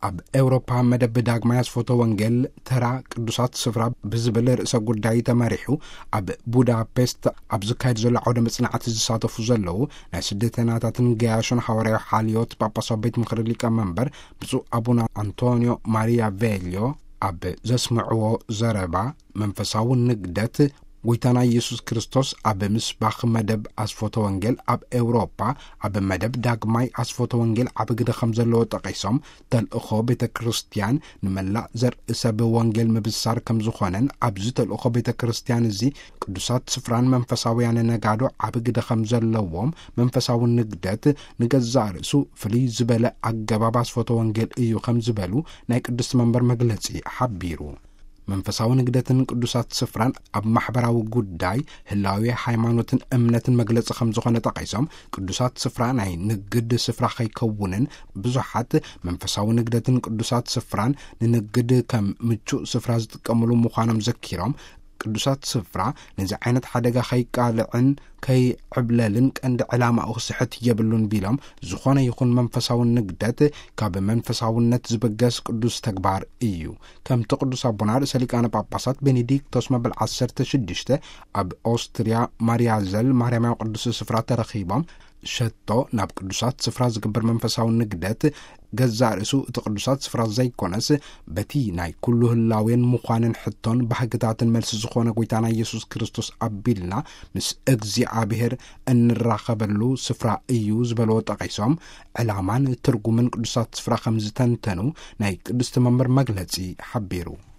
ኣብ ኤውሮፓ መደብ ዳግማይ ኣስፎቶ ወንጌል ተራ ቅዱሳት ስፍራ ብዝብል ርእሰ ጉዳይ ተመሪሑ ኣብ ቡዳፔስት ኣብ ዝካየድ ዘሎ ዓውደ መጽናዕቲ ዝሳተፉ ዘለዉ ናይ ስደተኛታትን ገያሹን ሐዋርያዊ ሓልዮት ጳጳሳት ቤት ምክሪ ሊቀመንበር ብፁዕ አቡነ አንቶኒዮ ማሪያ ቬልዮ ኣብ ዘስምዕዎ ዘረባ መንፈሳዊ ንግደት ጎይታና ኢየሱስ ክርስቶስ ኣብ ምስባኽ መደብ ኣስፎቶ ወንጌል ኣብ ኤውሮፓ ኣብ መደብ ዳግማይ ኣስፎቶ ወንጌል ኣብ ግደ ከም ዘለዎ ጠቂሶም ተልእኾ ቤተ ክርስቲያን ንመላእ ዘርኢ ሰብ ወንጌል ምብሳር ከም ዝኾነን ኣብዚ ተልእኾ ቤተ ክርስቲያን እዚ ቅዱሳት ስፍራን መንፈሳውያን ነጋዶ ኣብ ግደ ከም ዘለዎም መንፈሳዊ ንግደት ንገዛእ ርእሱ ፍልይ ዝበለ ኣገባብ ኣስፎቶ ወንጌል እዩ ከም ዝበሉ ናይ ቅዱስ መንበር መግለጺ ሓቢሩ መንፈሳዊ ንግደትን ቅዱሳት ስፍራን ኣብ ማሕበራዊ ጉዳይ ህላዊ ሃይማኖትን እምነትን መግለጽ ከም ዝኾነ ጠቂሶም ቅዱሳት ስፍራ ናይ ንግድ ስፍራ ከይከውንን ብዙሓት መንፈሳዊ ንግደትን ቅዱሳት ስፍራን ንንግድ ከም ምቹእ ስፍራ ዝጥቀምሉ ምዃኖም ዘኪሮም ቅዱሳት ስፍራ ነዚ ዓይነት ሓደጋ ከይቃልዕን ከይዕብለልን ቀንዲ ዕላማ ክስሕት የብሉን ቢሎም ዝኾነ ይኹን መንፈሳዊ ንግደት ካብ መንፈሳውነት ዝበገስ ቅዱስ ተግባር እዩ ከምቲ ቅዱስ አቡና ርእሰ ሊቃነ ጳጳሳት ቤኔዲክቶስ መበል 16 ኣብ ኦስትሪያ ማርያዘል ማርያማዊ ቅዱስ ስፍራ ተረኺቦም ሸቶ ናብ ቅዱሳት ስፍራ ዝግበር መንፈሳዊ ንግደት ገዛእ ርእሱ እቲ ቅዱሳት ስፍራ ዘይኮነስ በቲ ናይ ኩሉ ህላዌን ምዃንን ሕቶን ባህግታትን መልሲ ዝኾነ ጎይታና ኢየሱስ ክርስቶስ ኣቢልና ምስ እግዚአብሔር እንራኸበሉ ስፍራ እዩ ዝበልዎ ጠቂሶም ዕላማን ትርጉምን ቅዱሳት ስፍራ ከም ዝተንተኑ ናይ ቅድስቲ መንበር መግለጺ ሓቢሩ